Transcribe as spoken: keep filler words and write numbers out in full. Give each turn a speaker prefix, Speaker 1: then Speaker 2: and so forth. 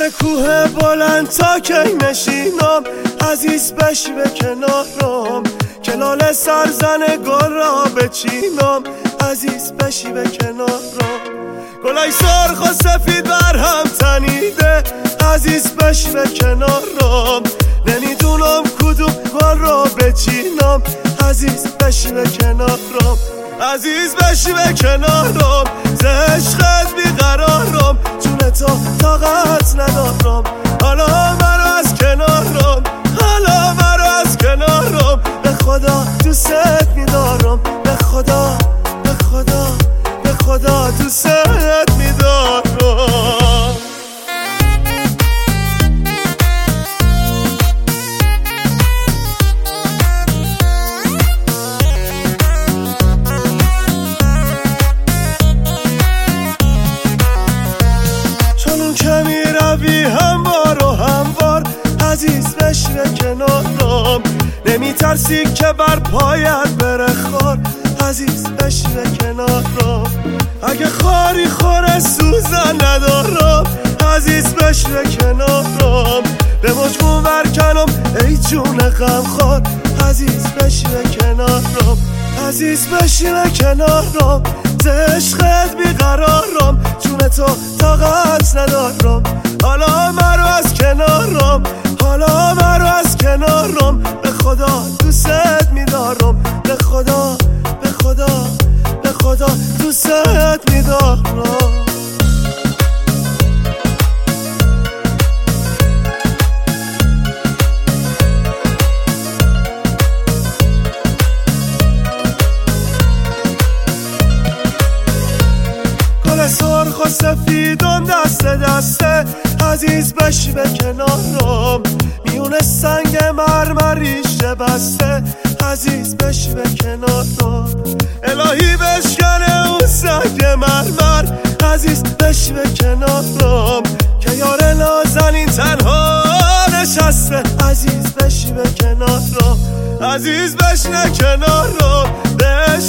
Speaker 1: سر کوه بلند تا کی نشینم، عزیز بشی به کنارم، کلال سرزن گل را بچینم، عزیز بشی به کنارم. گلای سرخ و سفید بر هم تنیده، عزیز بشی به کنارم، نمیدونم کدوم گل را بچینم، عزیز بشی به کنارم، عزیز بشی به کنارم. ز عشقت بیقرارم، جون تو طاقت ندارم، حالا مرا از کنارم، حالا مرا از کنارم. به خدا دوست میدارم، به خدا به خدا به خدا دوست میدارم. هموار و هموار عزیز بشی به کنارم، نمی ترسی که بر پایت بره خار، عزیز بشی به کنارم. اگه خاری خوره سوزن ندارم، عزیز بشی به کنارم، به مجموع برکنم ای جون غمخوار، عزیز بشی به کنارم، عزیز بشی به کنارم. ز عشقت بیقرارم، جون تو طاقت ندارم، حالا مرا از کنارم، حالا مرا از کنارم. به خدا دوست میدارم، به خدا به خدا به خدا دوست میدارم. سرخ و سفیدم دست دسته، عزیز بشی به کنارم، میونه سنگ مرمریش بسته، عزیز بشی به کنارم. الهی بشکنه اون سنگ مرمر، عزیز بشی به کنارم، که یار نازنین تنها نشسته، عزیز بشی به کنارم، عزیز بشنه کنارم. به